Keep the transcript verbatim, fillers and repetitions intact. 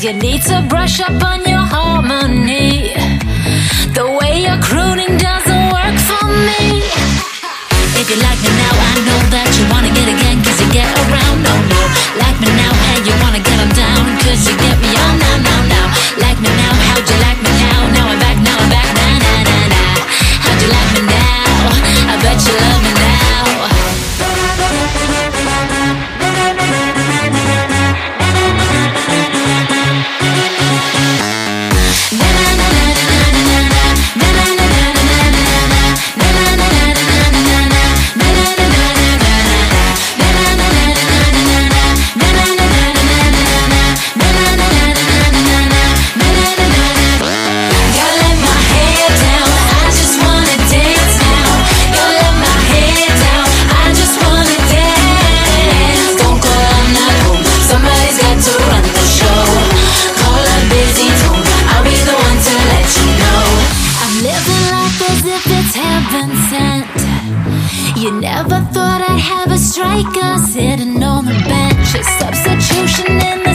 You need to brush up on your harmony. The way you're crooning doesn't work for me. If you like me now, I know that you wanna get again, cause you get around, no, no. Like me now, hey, you wanna get them down, cause you get me on, now, now, now. Like me now, how'd you like me now? Now I'm back, now I'm back, nah, nah, nah, nah. How'd you like me now? I bet you love me now. You never thought I'd have a striker sitting on the bench, a substitution in the